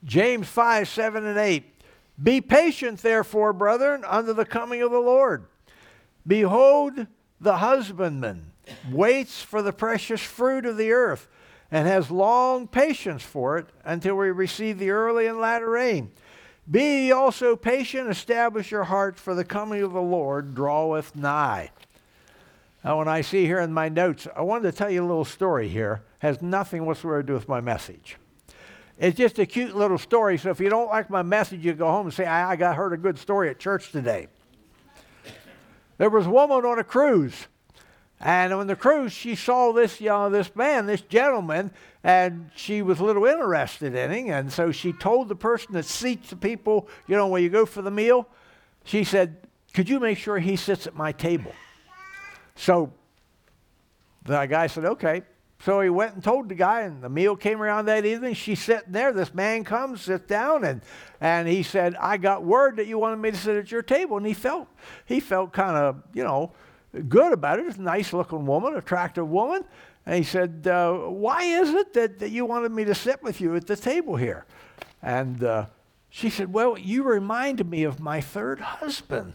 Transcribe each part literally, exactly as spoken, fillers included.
James five, seven, and eight. Be patient, therefore, brethren, unto the coming of the Lord. Behold, the husbandman waits for the precious fruit of the earth, and has long patience for it until we receive the early and latter rain. Be ye also patient, establish your hearts, for the coming of the Lord draweth nigh. Now, when I see here in my notes, I wanted to tell you a little story here. Has nothing whatsoever to do with my message. It's just a cute little story, so if you don't like my message, you go home and say, I, I got heard a good story at church today. There was a woman on a cruise. And on the cruise, she saw this, you know, this man, this gentleman, and she was a little interested in him. And so she told the person that seats the people, you know, when you go for the meal, she said, could you make sure he sits at my table? So the guy said, okay. So he went and told the guy, and the meal came around that evening. She's sitting there. This man comes, sits down, and and he said, I got word that you wanted me to sit at your table. And he felt, he felt kind of, you know, good about it. It's a nice-looking woman, attractive woman. And he said, uh, why is it that, that you wanted me to sit with you at the table here? And uh, she said, well, you reminded me of my third husband.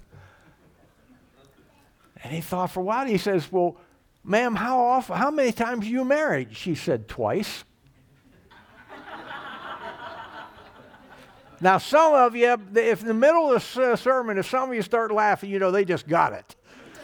And he thought for a while. He says, well, ma'am, how often, how many times are you married? She said, twice. Now, some of you, if in the middle of the sermon, if some of you start laughing, you know they just got it.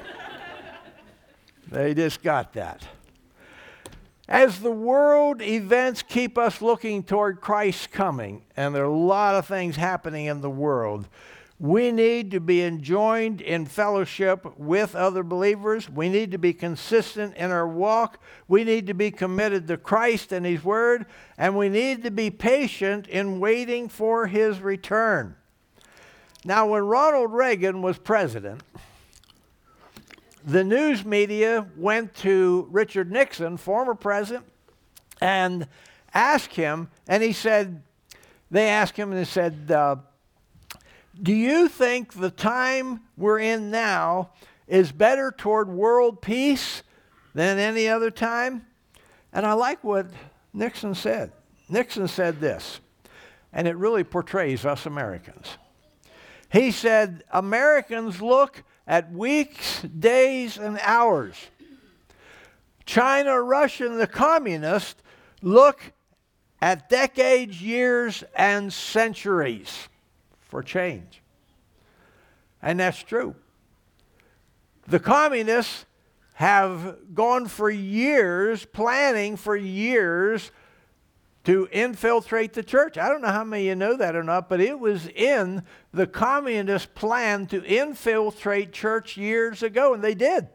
They just got that. As the world events keep us looking toward Christ's coming, and there are a lot of things happening in the world, we need to be enjoined in fellowship with other believers. We need to be consistent in our walk. We need to be committed to Christ and His Word. And we need to be patient in waiting for His return. Now, when Ronald Reagan was president, the news media went to Richard Nixon, former president, and asked him, and he said, they asked him and they said, uh, do you think the time we're in now is better toward world peace than any other time? And I like what Nixon said. Nixon said this, and it really portrays us Americans. He said, Americans look at weeks, days, and hours. China, Russia, and the communists look at decades, years, and centuries for change. And that's true. The communists have gone for years, planning for years to infiltrate the church. I don't know how many of you know that or not, but it was in the communist plan to infiltrate church years ago, and they did.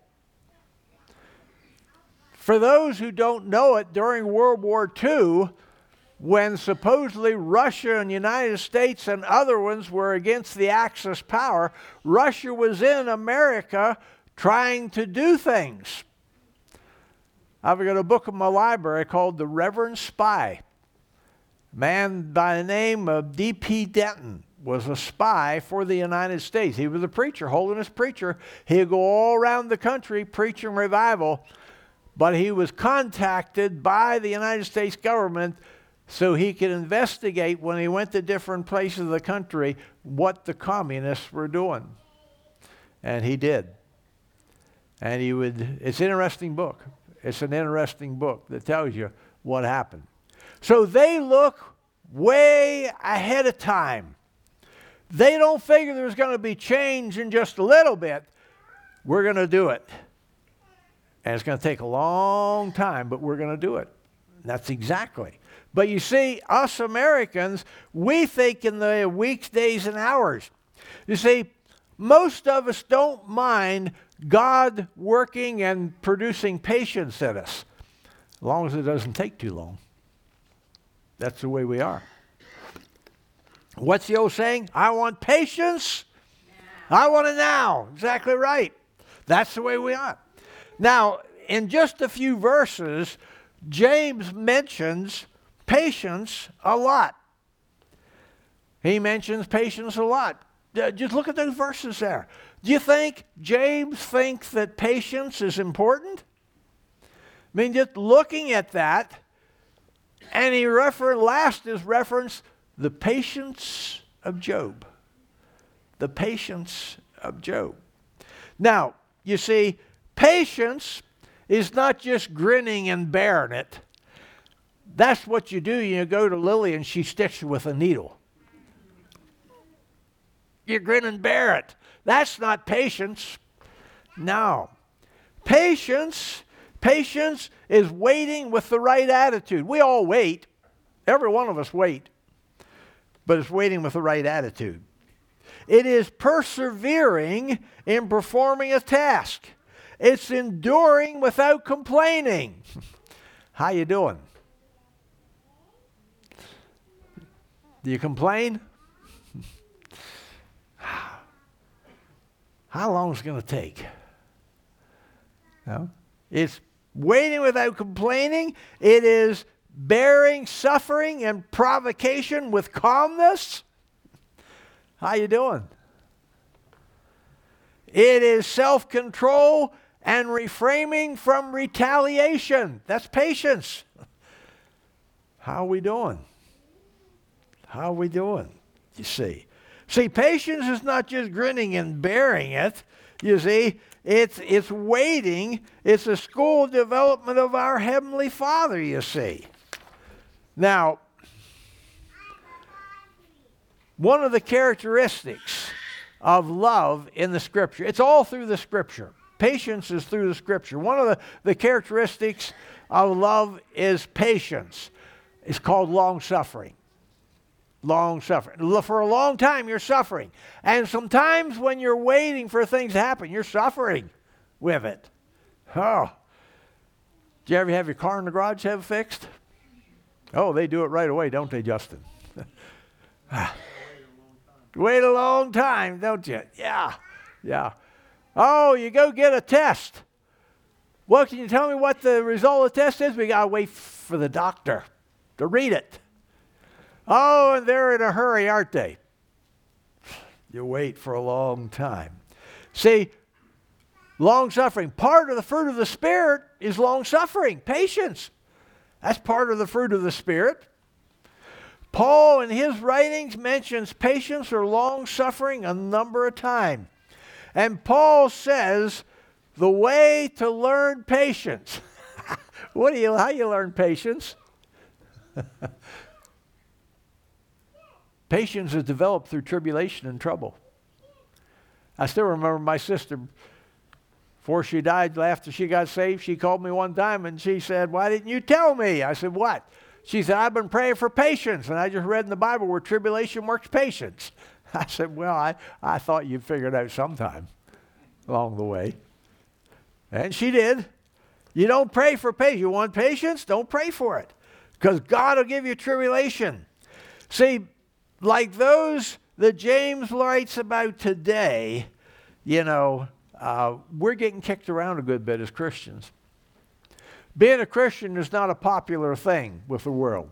For those who don't know it, during World War Two, when supposedly Russia and the United States and other ones were against the Axis power, Russia was in America trying to do things. I've got a book in my library called The Reverend Spy. A man by the name of D P Denton was a spy for the United States. He was a preacher, holiness preacher. He'd go all around the country preaching revival, but he was contacted by the United States government so he could investigate when he went to different places of the country what the communists were doing. And he did. And he would, it's an interesting book. It's an interesting book that tells you what happened. So they look way ahead of time. They don't figure there's going to be change in just a little bit. We're going to do it. And it's going to take a long time, but we're going to do it. And that's exactly. But you see, us Americans, we think in the weeks, days, and hours. You see, most of us don't mind God working and producing patience in us, as long as it doesn't take too long. That's the way we are. What's the old saying? I want patience. I want it now. Exactly right. That's the way we are. Now, in just a few verses, James mentions patience a lot. He mentions patience a lot. Just look at those verses there. Do you think James thinks that patience is important? I mean, just looking at that, and he refer- last is reference the patience of Job. The patience of Job. Now, you see, patience is not just grinning and bearing it. That's what you do. You go to Lily and she's stitched with a needle. You grin and bear it. That's not patience. No. Patience, patience is waiting with the right attitude. We all wait. Every one of us wait. But it's waiting with the right attitude. It is persevering in performing a task. It's enduring without complaining. How you doing? Do you complain? How long is it going to take? No? It's waiting without complaining. It is bearing suffering and provocation with calmness. How you doing? It is self-control and refraining from retaliation. That's patience. How are we doing? How are we doing? You see. See, patience is not just grinning and bearing it. You see, it's, it's waiting. It's a school development of our Heavenly Father, you see. Now, one of the characteristics of love in the Scripture, it's all through the Scripture. Patience is through the Scripture. One of the, the characteristics of love is patience. It's called long-suffering. Long-suffering. For a long time, you're suffering. And sometimes when you're waiting for things to happen, you're suffering with it. Oh. Did you ever have your car in the garage have it fixed? Oh, they do it right away, don't they, Justin? Wait a long time, don't you? Yeah, yeah. Oh, you go get a test. Well, can you tell me what the result of the test is? We got to wait for the doctor to read it. Oh, and they're in a hurry, aren't they? You wait for a long time. See, long-suffering. Part of the fruit of the Spirit is long-suffering, patience. That's part of the fruit of the Spirit. Paul, in his writings, mentions patience or long-suffering a number of times. And Paul says, the way to learn patience. What do you, how you learn patience? Patience is developed through tribulation and trouble. I still remember my sister, before she died, after she got saved, she called me one time and she said, why didn't you tell me? I said, what? She said, I've been praying for patience, and I just read in the Bible where tribulation works patience. I said, well, I, I thought you'd figure it out sometime along the way. And she did. You don't pray for patience. You want patience? Don't pray for it, because God will give you tribulation. See, like those that James writes about today, you know, uh, we're getting kicked around a good bit as Christians. Being a Christian is not a popular thing with the world.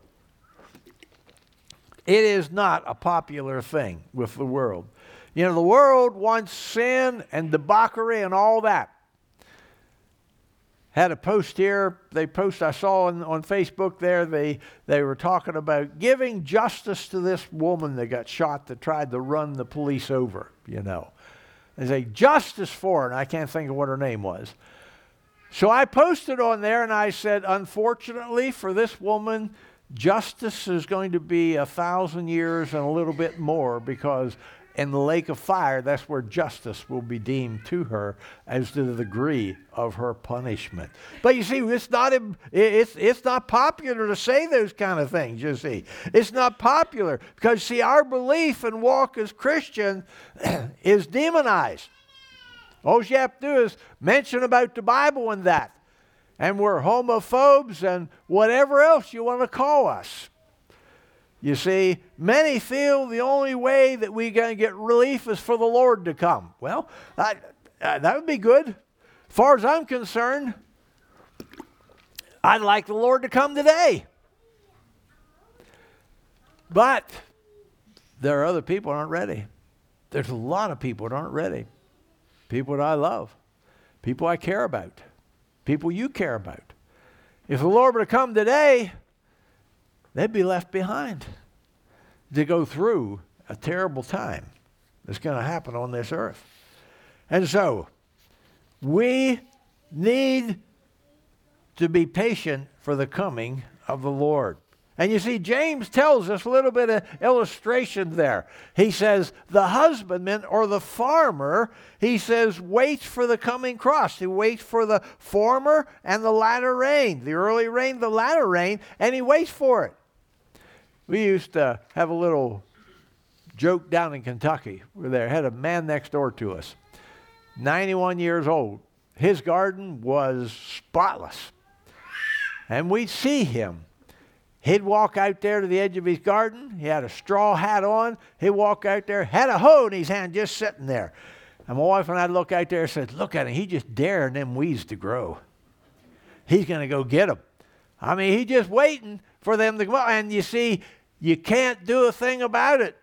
It is not a popular thing with the world. You know, the world wants sin and debauchery and all that. Had a post here, they post, I saw on, on Facebook there, they, they were talking about giving justice to this woman that got shot that tried to run the police over, you know. They say, justice for her, and I can't think of what her name was. So I posted on there and I said, unfortunately for this woman, justice is going to be a thousand years and a little bit more, because in the lake of fire, that's where justice will be deemed to her as to the degree of her punishment. But you see, it's not, it's, it's not popular to say those kind of things, you see. It's not popular because, see, our belief and walk as Christian is demonized. All you have to do is mention about the Bible and that. And we're homophobes and whatever else you want to call us. You see, many feel the only way that we're going to get relief is for the Lord to come. Well, I, uh, that would be good. As far as I'm concerned, I'd like the Lord to come today. But there are other people that aren't ready. There's a lot of people that aren't ready. People that I love. People I care about. People you care about. If the Lord were to come today, they'd be left behind. to go through a terrible time that's going to happen on this earth. And so, we need to be patient for the coming of the Lord. And you see, James tells us a little bit of illustration there. He says, the husbandman or the farmer, he says, waits for the coming cross. He waits for the former and the latter rain, the early rain, the latter rain, and he waits for it. We used to have a little joke down in Kentucky where there had a man next door to us, ninety-one years old. His garden was spotless. And we'd see him. He'd walk out there to the edge of his garden. He had a straw hat on. He'd walk out there, had a hoe in his hand just sitting there. And my wife and I'd look out there and said, look at him. He just daring them weeds to grow. He's going to go get them. I mean, he's just waiting for them to come up. And you see, you can't do a thing about it.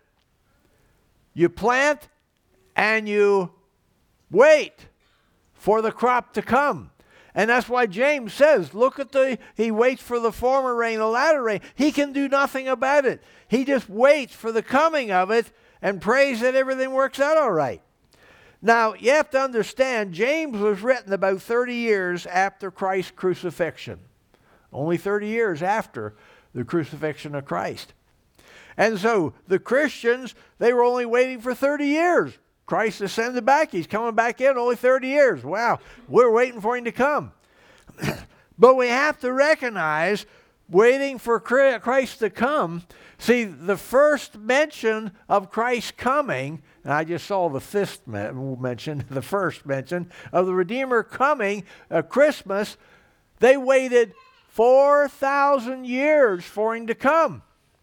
You plant and you wait for the crop to come. And that's why James says, look at the, he waits for the former rain, the latter rain. He can do nothing about it. He just waits for the coming of it and prays that everything works out all right. Now, you have to understand, James was written about thirty years after Christ's crucifixion. Only thirty years after the crucifixion of Christ. And so, the Christians, they were only waiting for thirty years. Christ ascended back. He's coming back in only thirty years. Wow, we're waiting for him to come. But we have to recognize, waiting for Christ to come, see, the first mention of Christ coming, and I just saw the fifth mention, the first mention of the Redeemer coming, uh, Christmas, they waited four thousand years for him to come.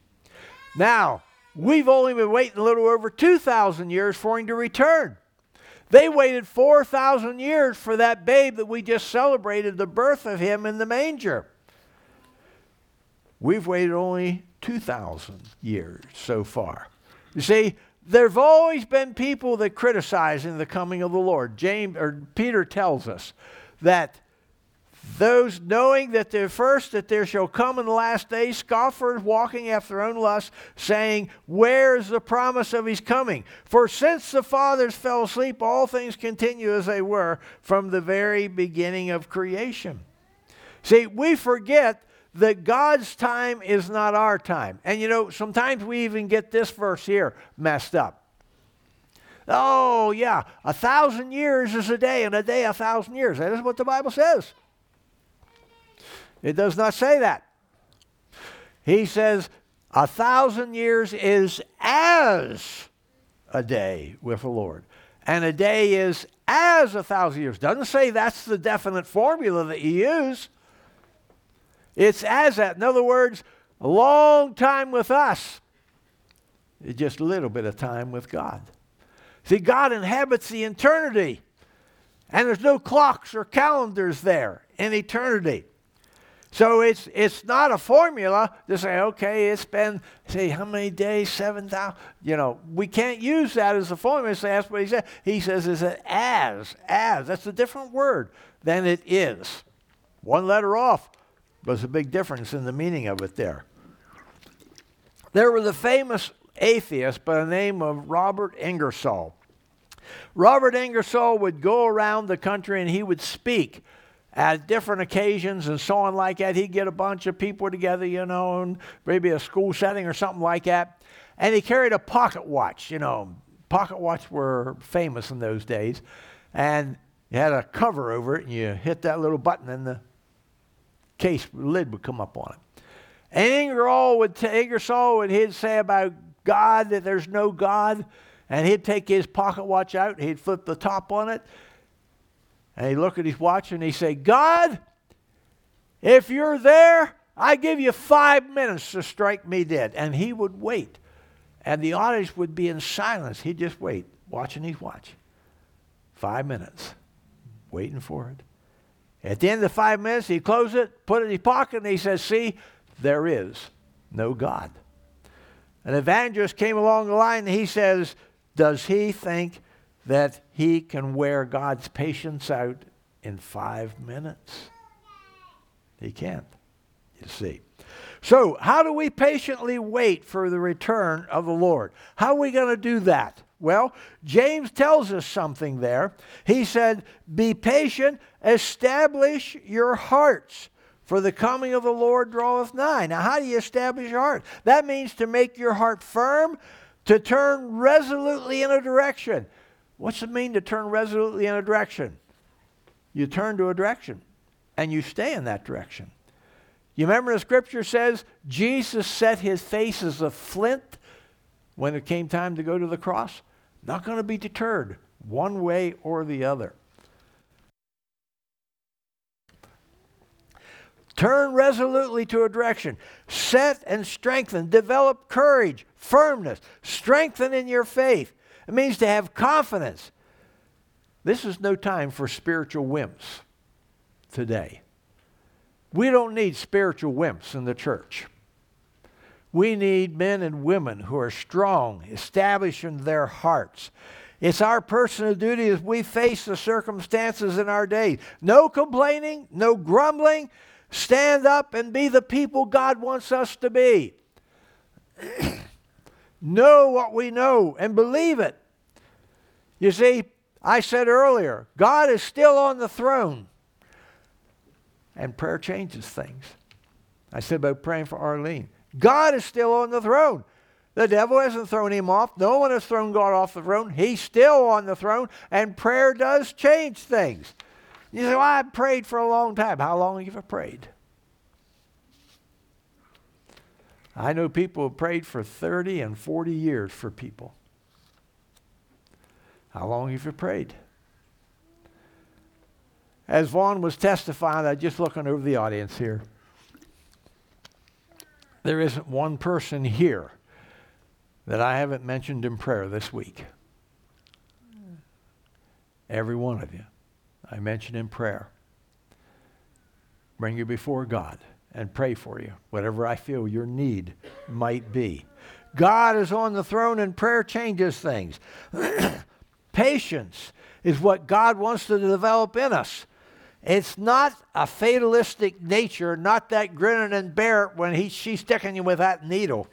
Now, we've only been waiting a little over two thousand years for him to return. They waited four thousand years for that babe that we just celebrated the birth of him in the manger. We've waited only two thousand years so far. You see, there have always been people that criticize the coming of the Lord. James or Peter tells us that those knowing that there first that there shall come in the last days scoffers walking after their own lusts, saying, where is the promise of his coming? For since the fathers fell asleep, all things continue as they were from the very beginning of creation. See, we forget that God's time is not our time. And you know, sometimes we even get this verse here messed up. Oh, yeah, a thousand years is a day, and a day a thousand years. That is what the Bible says. It does not say that. He says a thousand years is as a day with the Lord. And a day is as a thousand years. Doesn't say that's the definite formula that you use. It's as that. In other words, a long time with us is just a little bit of time with God. See, God inhabits the eternity. And there's no clocks or calendars there in eternity. So it's it's not a formula to say, okay, it's been, say, how many days? seven thousand. You know, we can't use that as a formula. So that's what he said. He says is it as, as. That's a different word than it is. One letter off. There's a big difference in the meaning of it there. There was a famous atheist by the name of Robert Ingersoll. Robert Ingersoll would go around the country and he would speak at different occasions and so on like that. He'd get a bunch of people together, you know, and maybe a school setting or something like that. And he carried a pocket watch, you know. Pocket watches were famous in those days. And you had a cover over it, and you hit that little button, and the case lid would come up on it. And Ingersoll would, t- Ingersoll would he'd say about God, that there's no God. And he'd take his pocket watch out, and he'd flip the top on it. And he'd look at his watch and he'd say, God, if you're there, I give you five minutes to strike me dead. And he would wait. And the audience would be in silence. He'd just wait, watching his watch. Five minutes, waiting for it. At the end of five minutes, he'd close it, put it in his pocket, and he says, see, there is no God. An evangelist came along the line and he says, does he think that he can wear God's patience out in five minutes? He can't, you see. So, how do we patiently wait for the return of the Lord? How are we going to do that? Well, James tells us something there. He said, be patient, establish your hearts, for the coming of the Lord draweth nigh. Now, how do you establish your heart? That means to make your heart firm, to turn resolutely in a direction. What's it mean to turn resolutely in a direction? You turn to a direction, and you stay in that direction. You remember the scripture says Jesus set his face as a flint when it came time to go to the cross? Not going to be deterred one way or the other. Turn resolutely to a direction. Set and strengthen. Develop courage, firmness, strengthen in your faith. It means to have confidence. This is no time for spiritual wimps today. We don't need spiritual wimps in the church. We need men and women who are strong, established in their hearts. It's our personal duty as we face the circumstances in our day. No complaining, no grumbling. Stand up and be the people God wants us to be. Know what we know and believe it. You see, I said earlier, God is still on the throne. And prayer changes things. I said about praying for Arlene. God is still on the throne. The devil hasn't thrown him off. No one has thrown God off the throne. He's still on the throne. And prayer does change things. You say, well, I've prayed for a long time. How long have you prayed? I know people have prayed for thirty and forty years for people. How long have you prayed? As Vaughn was testifying, I'm just looking over the audience here. There isn't one person here that I haven't mentioned in prayer this week. Every one of you I mentioned in prayer. Bring you before God and pray for you, whatever I feel your need might be. God is on the throne and prayer changes things. Patience is what God wants to develop in us. It's not a fatalistic nature, not that grin and bear it when he, she's sticking you with that needle,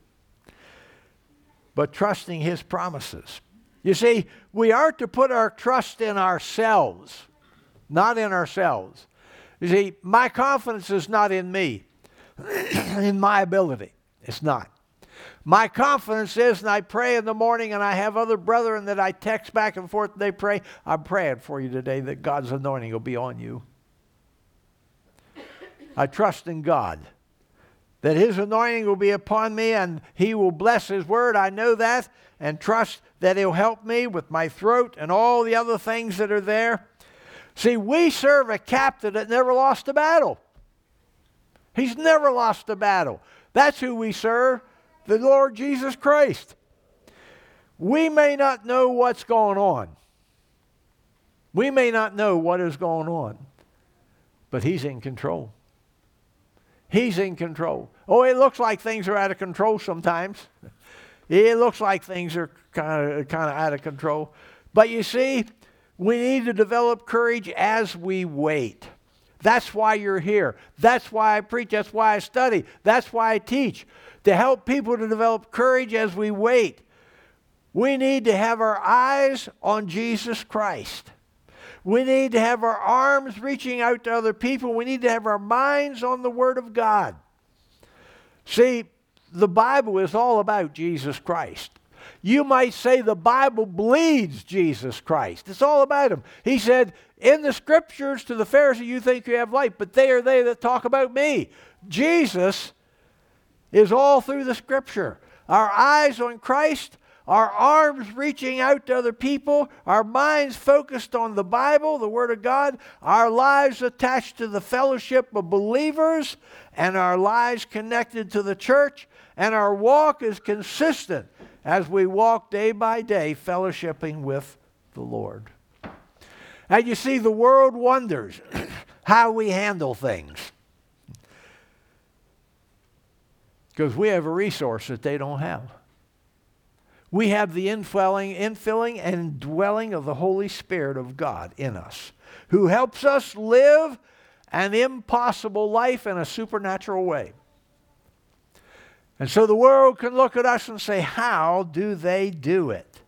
but trusting his promises. You see, we are to put our trust in ourselves, not in ourselves. You see, my confidence is not in me, in my ability. It's not. My confidence is, and I pray in the morning, and I have other brethren that I text back and forth, and they pray, I'm praying for you today that God's anointing will be on you. I trust in God that his anointing will be upon me, and he will bless his word. I know that, and trust that he'll help me with my throat and all the other things that are there. See, we serve a captain that never lost a battle. He's never lost a battle. That's who we serve. The Lord Jesus Christ. We may not know what's going on. We may not know what is going on. But he's in control. He's in control. Oh, it looks like things are out of control sometimes. It looks like things are kind of kind of out of control. But you see, we need to develop courage as we wait. That's why you're here. That's why I preach. That's why I study. That's why I teach. To help people to develop courage as we wait. We need to have our eyes on Jesus Christ. We need to have our arms reaching out to other people. We need to have our minds on the Word of God. See, the Bible is all about Jesus Christ. You might say the Bible bleeds Jesus Christ. It's all about him. He said, in the scriptures to the Pharisee you think you have life, but they are they that talk about me. Jesus is all through the scripture. Our eyes on Christ, our arms reaching out to other people, our minds focused on the Bible, the Word of God, our lives attached to the fellowship of believers, and our lives connected to the church, and our walk is consistent as we walk day by day fellowshipping with the Lord. And you see, the world wonders how we handle things. Because we have a resource that they don't have. We have the infilling, infilling and dwelling of the Holy Spirit of God in us, who helps us live an impossible life in a supernatural way. And so the world can look at us and say, how do they do it?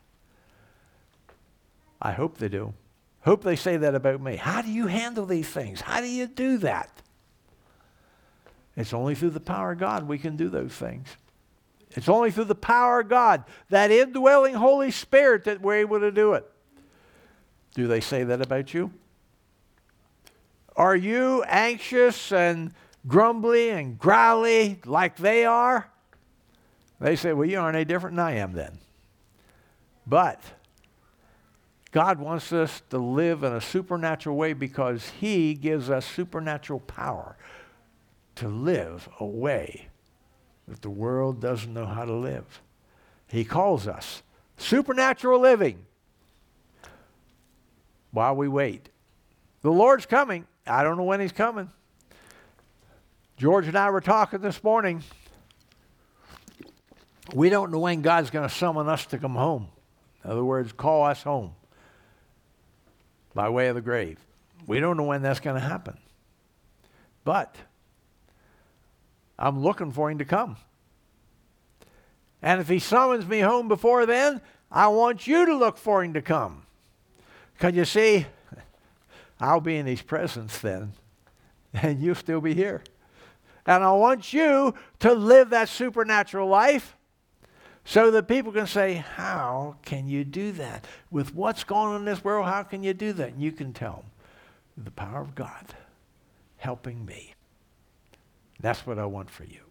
I hope they do. Hope they say that about me. How do you handle these things? How do you do that? It's only through the power of God we can do those things. It's only through the power of God, that indwelling Holy Spirit, that we're able to do it. Do they say that about you? Are you anxious and grumbly and growly like they are? They say, well, you aren't any different than I am then. But God wants us to live in a supernatural way because He gives us supernatural power to live a way that the world doesn't know how to live. He calls us supernatural living while we wait. The Lord's coming. I don't know when He's coming. George and I were talking this morning. We don't know when God's going to summon us to come home. In other words, call us home by way of the grave. We don't know when that's going to happen. But I'm looking for Him to come. And if He summons me home before then, I want you to look for Him to come. Because you see, I'll be in His presence then, and you'll still be here. And I want you to live that supernatural life so that people can say, how can you do that? With what's going on in this world, how can you do that? And you can tell them, the power of God helping me. That's what I want for you.